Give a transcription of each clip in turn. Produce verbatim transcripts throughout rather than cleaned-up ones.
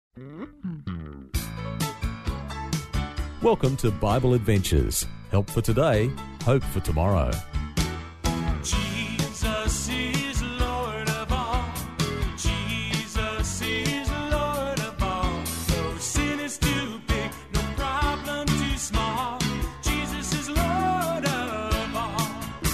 Welcome to Bible Adventures. Help for today, hope for tomorrow. Jesus is Lord of all. Jesus is Lord of all. No sin is too big, no problem too small. Jesus is Lord of all.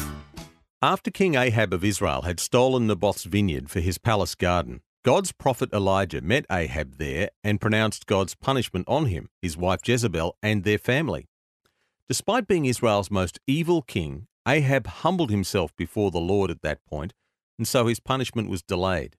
After King Ahab of Israel had stolen Naboth's vineyard for his palace garden, God's prophet Elijah met Ahab there and pronounced God's punishment on him, his wife Jezebel, and their family. Despite being Israel's most evil king, Ahab humbled himself before the Lord at that point, and so his punishment was delayed.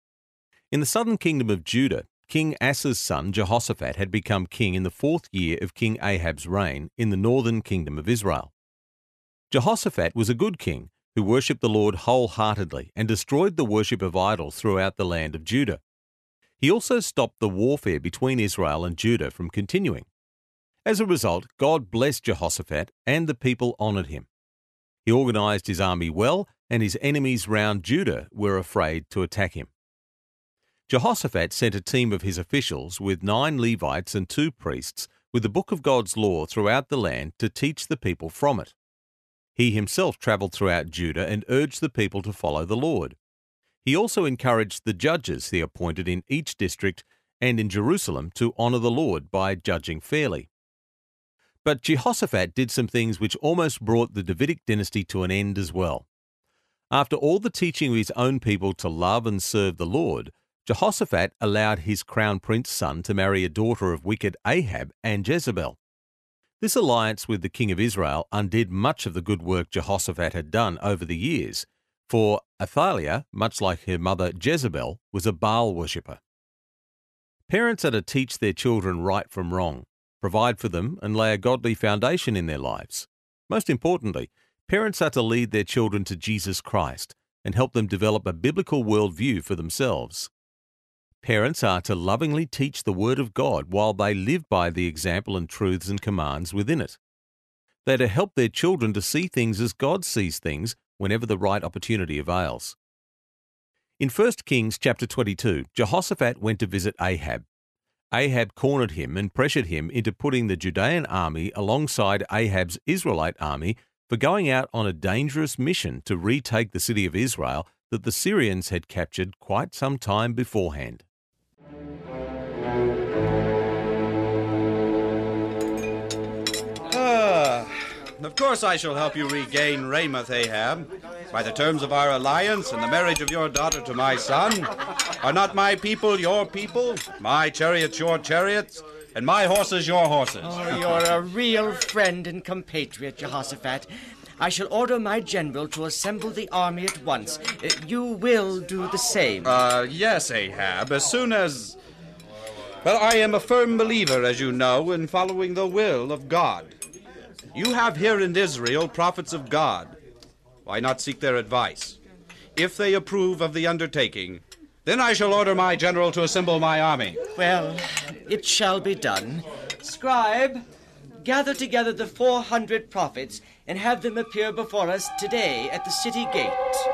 In the southern kingdom of Judah, King Asa's son Jehoshaphat had become king in the fourth year of King Ahab's reign in the northern kingdom of Israel. Jehoshaphat was a good king who worshipped the Lord wholeheartedly and destroyed the worship of idols throughout the land of Judah. He also stopped the warfare between Israel and Judah from continuing. As a result, God blessed Jehoshaphat and the people honoured him. He organised his army well, and his enemies round Judah were afraid to attack him. Jehoshaphat sent a team of his officials with nine Levites and two priests with the book of God's law throughout the land to teach the people from it. He himself travelled throughout Judah and urged the people to follow the Lord. He also encouraged the judges he appointed in each district and in Jerusalem to honour the Lord by judging fairly. But Jehoshaphat did some things which almost brought the Davidic dynasty to an end as well. After all the teaching of his own people to love and serve the Lord, Jehoshaphat allowed his crown prince son to marry a daughter of wicked Ahab and Jezebel. This alliance with the king of Israel undid much of the good work Jehoshaphat had done over the years, for Athaliah, much like her mother Jezebel, was a Baal worshipper. Parents are to teach their children right from wrong, provide for them and lay a godly foundation in their lives. Most importantly, parents are to lead their children to Jesus Christ and help them develop a biblical worldview for themselves. Parents are to lovingly teach the Word of God while they live by the example and truths and commands within it. They are to help their children to see things as God sees things whenever the right opportunity avails. In First Kings chapter twenty-two, Jehoshaphat went to visit Ahab. Ahab cornered him and pressured him into putting the Judean army alongside Ahab's Israelite army for going out on a dangerous mission to retake the city of Israel that the Syrians had captured quite some time beforehand. Ah, of course I shall help you regain Ramoth, Ahab. By the terms of our alliance and the marriage of your daughter to my son, are not my people your people, my chariots your chariots, and my horses your horses? Oh, you're a real friend and compatriot, Jehoshaphat. I shall order my general to assemble the army at once. Uh, you will do the same. Uh, yes, Ahab, as soon as... Well, I am a firm believer, as you know, in following the will of God. You have here in Israel prophets of God. Why not seek their advice? If they approve of the undertaking, then I shall order my general to assemble my army. Well, it shall be done. Scribe, gather together the four hundred prophets and have them appear before us today at the city gate.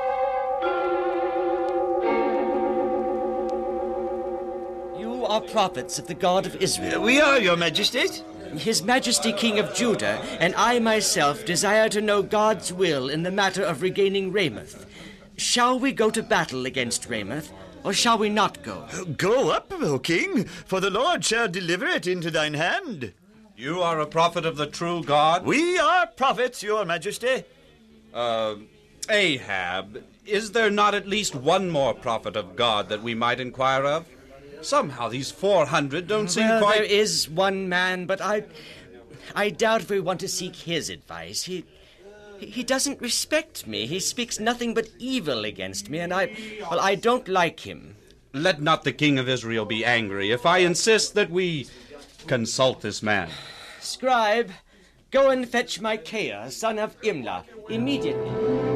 You are prophets of the God of Israel. We are, Your Majesty. His Majesty King of Judah and I myself desire to know God's will in the matter of regaining Ramoth. Shall we go to battle against Ramoth, or shall we not go? Go up, O king, for the Lord shall deliver it into thine hand. You are a prophet of the true God? We are prophets, Your Majesty. Uh, Ahab, is there not at least one more prophet of God that we might inquire of? Somehow these four hundred don't seem well, quite... There is one man, but I... I doubt if we want to seek his advice. He... He doesn't respect me. He speaks nothing but evil against me, and I... Well, I don't like him. Let not the king of Israel be angry if I insist that we consult this man. Scribe, go and fetch Micaiah, son of Imlah, immediately.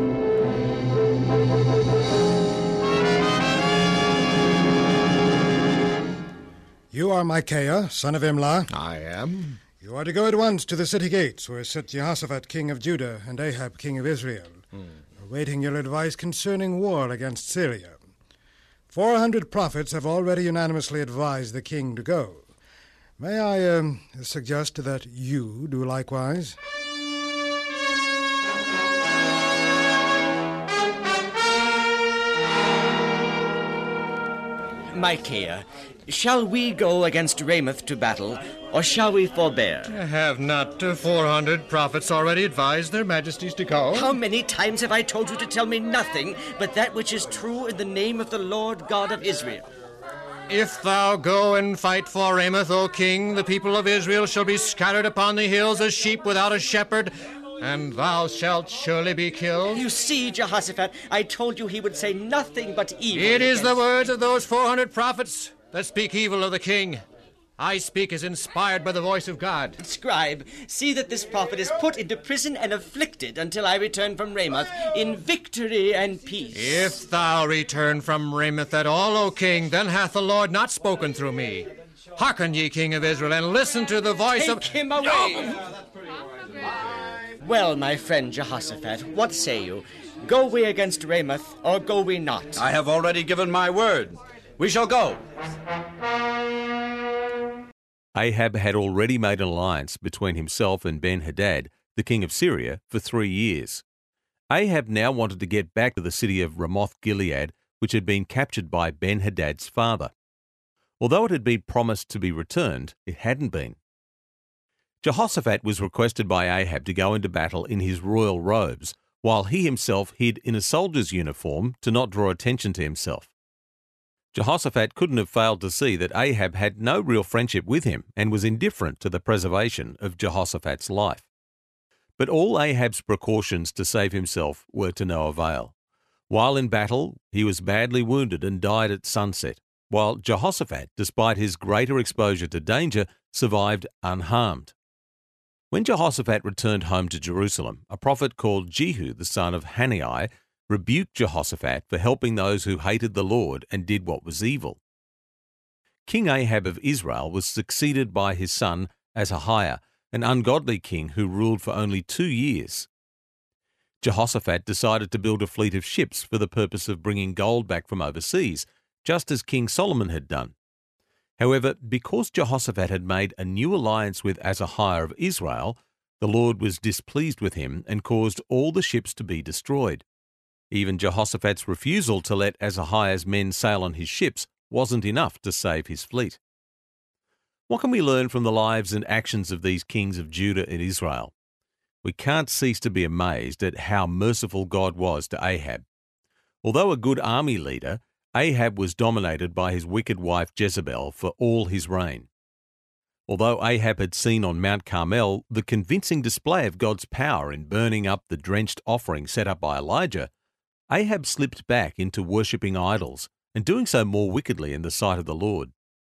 You are Micaiah, son of Imlah. I am. You are to go at once to the city gates, where sit Jehoshaphat, king of Judah, and Ahab, king of Israel, hmm. awaiting your advice concerning war against Syria. Four hundred prophets have already unanimously advised the king to go. May I um, suggest that you do likewise? Micaiah, shall we go against Ramoth to battle, or shall we forbear? Have not uh, four hundred prophets already advised their majesties to go? How many times have I told you to tell me nothing but that which is true in the name of the Lord God of Israel? If thou go and fight for Ramoth, O king, the people of Israel shall be scattered upon the hills as sheep without a shepherd, and thou shalt surely be killed. You see, Jehoshaphat, I told you he would say nothing but evil. It is the against- words of those four hundred prophets that speak evil of the king. I speak as inspired by the voice of God. Scribe, see that this prophet is put into prison and afflicted until I return from Ramoth in victory and peace. If thou return from Ramoth at all, O king, then hath the Lord not spoken through me. Hearken, ye king of Israel, and listen to the voice Take of... him away! Well, my friend Jehoshaphat, what say you? Go we against Ramoth, or go we not? I have already given my word. We shall go. Ahab had already made an alliance between himself and Ben-Hadad, the king of Syria, for three years. Ahab now wanted to get back to the city of Ramoth-Gilead, which had been captured by Ben-Hadad's father. Although it had been promised to be returned, it hadn't been. Jehoshaphat was requested by Ahab to go into battle in his royal robes, while he himself hid in a soldier's uniform to not draw attention to himself. Jehoshaphat couldn't have failed to see that Ahab had no real friendship with him and was indifferent to the preservation of Jehoshaphat's life. But all Ahab's precautions to save himself were to no avail. While in battle, he was badly wounded and died at sunset, while Jehoshaphat, despite his greater exposure to danger, survived unharmed. When Jehoshaphat returned home to Jerusalem, a prophet called Jehu, the son of Hanani, rebuked Jehoshaphat for helping those who hated the Lord and did what was evil. King Ahab of Israel was succeeded by his son Ahaziah, an ungodly king who ruled for only two years. Jehoshaphat decided to build a fleet of ships for the purpose of bringing gold back from overseas, just as King Solomon had done. However, because Jehoshaphat had made a new alliance with Ahaziah of Israel, the Lord was displeased with him and caused all the ships to be destroyed. Even Jehoshaphat's refusal to let Ahaziah's men sail on his ships wasn't enough to save his fleet. What can we learn from the lives and actions of these kings of Judah and Israel? We can't cease to be amazed at how merciful God was to Ahab. Although a good army leader, Ahab was dominated by his wicked wife Jezebel for all his reign. Although Ahab had seen on Mount Carmel the convincing display of God's power in burning up the drenched offering set up by Elijah, Ahab slipped back into worshipping idols and doing so more wickedly in the sight of the Lord.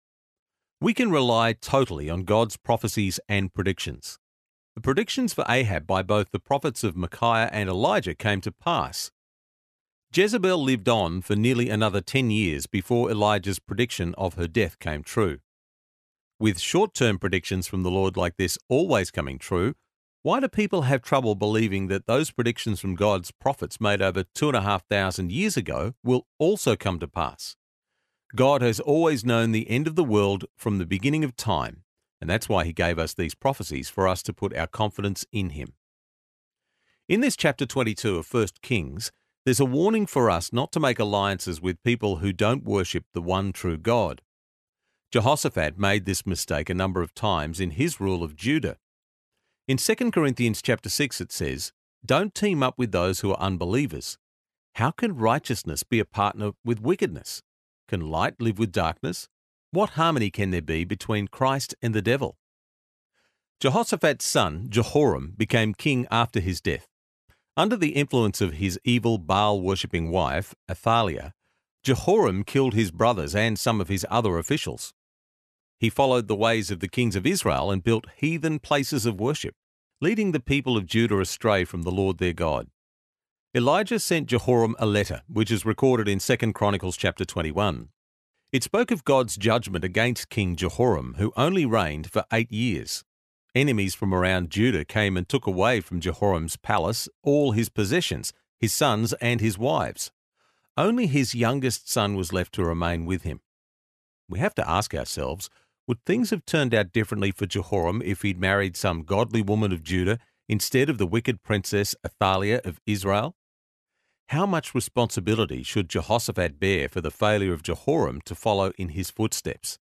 We can rely totally on God's prophecies and predictions. The predictions for Ahab by both the prophets of Micaiah and Elijah came to pass. Jezebel lived on for nearly another ten years before Elijah's prediction of her death came true. With short-term predictions from the Lord like this always coming true, why do people have trouble believing that those predictions from God's prophets made over two and a half thousand years ago will also come to pass? God has always known the end of the world from the beginning of time, and that's why he gave us these prophecies for us to put our confidence in him. In this chapter twenty-two of First Kings, there's a warning for us not to make alliances with people who don't worship the one true God. Jehoshaphat made this mistake a number of times in his rule of Judah. In Second Corinthians chapter six it says, "Don't team up with those who are unbelievers. How can righteousness be a partner with wickedness? Can light live with darkness? What harmony can there be between Christ and the devil?" Jehoshaphat's son, Jehoram, became king after his death. Under the influence of his evil Baal-worshipping wife, Athaliah, Jehoram killed his brothers and some of his other officials. He followed the ways of the kings of Israel and built heathen places of worship, leading the people of Judah astray from the Lord their God. Elijah sent Jehoram a letter, which is recorded in Second Chronicles chapter twenty-one. It spoke of God's judgment against King Jehoram, who only reigned for eight years. Enemies from around Judah came and took away from Jehoram's palace all his possessions, his sons and his wives. Only his youngest son was left to remain with him. We have to ask ourselves, would things have turned out differently for Jehoram if he'd married some godly woman of Judah instead of the wicked princess Athaliah of Israel? How much responsibility should Jehoshaphat bear for the failure of Jehoram to follow in his footsteps?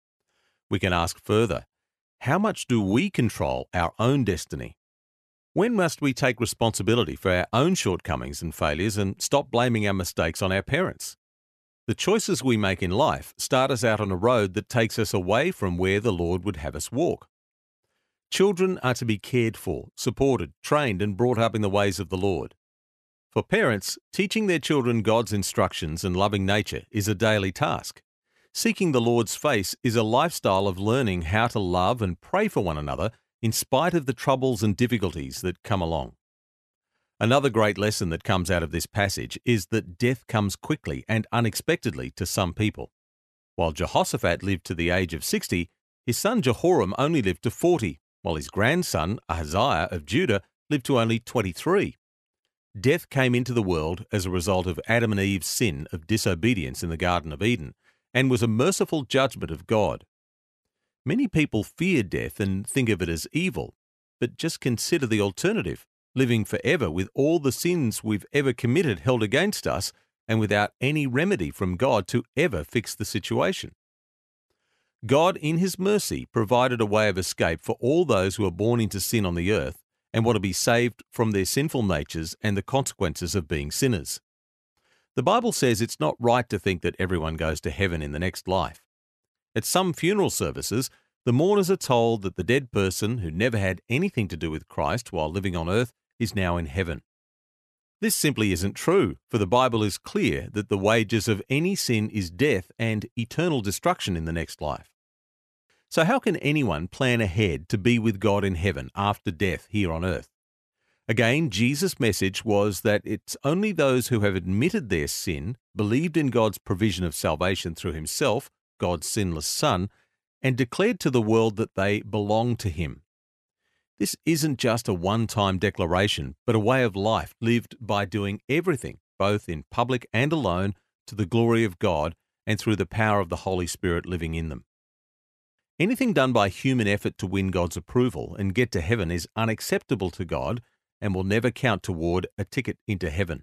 We can ask further, how much do we control our own destiny? When must we take responsibility for our own shortcomings and failures and stop blaming our mistakes on our parents? The choices we make in life start us out on a road that takes us away from where the Lord would have us walk. Children are to be cared for, supported, trained, and brought up in the ways of the Lord. For parents, teaching their children God's instructions and loving nature is a daily task. Seeking the Lord's face is a lifestyle of learning how to love and pray for one another in spite of the troubles and difficulties that come along. Another great lesson that comes out of this passage is that death comes quickly and unexpectedly to some people. While Jehoshaphat lived to the age of sixty, his son Jehoram only lived to forty, while his grandson Ahaziah of Judah lived to only twenty-three. Death came into the world as a result of Adam and Eve's sin of disobedience in the Garden of Eden, and was a merciful judgment of God. Many people fear death and think of it as evil, but just consider the alternative, living forever with all the sins we've ever committed held against us and without any remedy from God to ever fix the situation. God, in His mercy, provided a way of escape for all those who are born into sin on the earth and want to be saved from their sinful natures and the consequences of being sinners. The Bible says it's not right to think that everyone goes to heaven in the next life. At some funeral services, the mourners are told that the dead person who never had anything to do with Christ while living on earth is now in heaven. This simply isn't true, for the Bible is clear that the wages of any sin is death and eternal destruction in the next life. So how can anyone plan ahead to be with God in heaven after death here on earth? Again, Jesus' message was that it's only those who have admitted their sin, believed in God's provision of salvation through Himself, God's sinless Son, and declared to the world that they belong to Him. This isn't just a one-time declaration, but a way of life lived by doing everything, both in public and alone, to the glory of God and through the power of the Holy Spirit living in them. Anything done by human effort to win God's approval and get to heaven is unacceptable to God and will never count toward a ticket into heaven.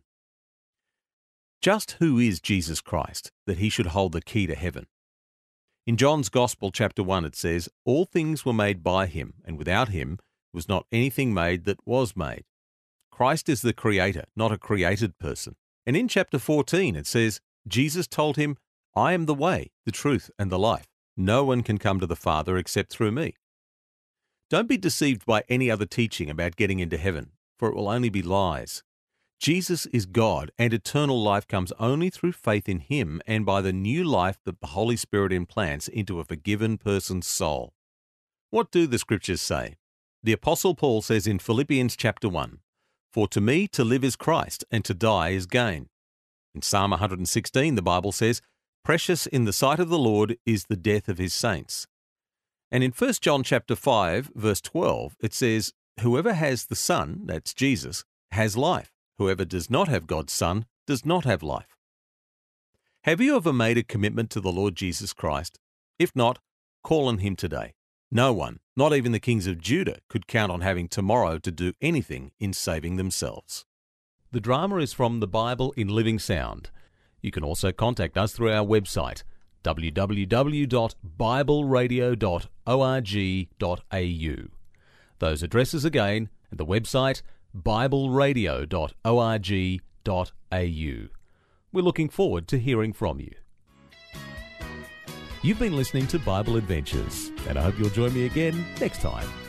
Just who is Jesus Christ that He should hold the key to heaven? In John's Gospel, chapter one, it says, "All things were made by Him, and without Him was not anything made that was made." Christ is the creator, not a created person. And in chapter fourteen, it says, Jesus told him, "I am the way, the truth, and the life. No one can come to the Father except through me." Don't be deceived by any other teaching about getting into heaven, for it will only be lies. Jesus is God, and eternal life comes only through faith in Him and by the new life that the Holy Spirit implants into a forgiven person's soul. What do the Scriptures say? The Apostle Paul says in Philippians chapter one, "For to me to live is Christ, and to die is gain." In Psalm one hundred sixteen, the Bible says, "Precious in the sight of the Lord is the death of His saints." And in First John chapter five, verse twelve, it says, "Whoever has the Son," that's Jesus, "has life. Whoever does not have God's Son does not have life." Have you ever made a commitment to the Lord Jesus Christ? If not, call on Him today. No one, not even the kings of Judah, could count on having tomorrow to do anything in saving themselves. The drama is from the Bible in Living Sound. You can also contact us through our website, w w w dot bible radio dot org dot a u. Those addresses again, and the website, bible radio dot org dot a u. We're looking forward to hearing from you. You've been listening to Bible Adventures, and I hope you'll join me again next time.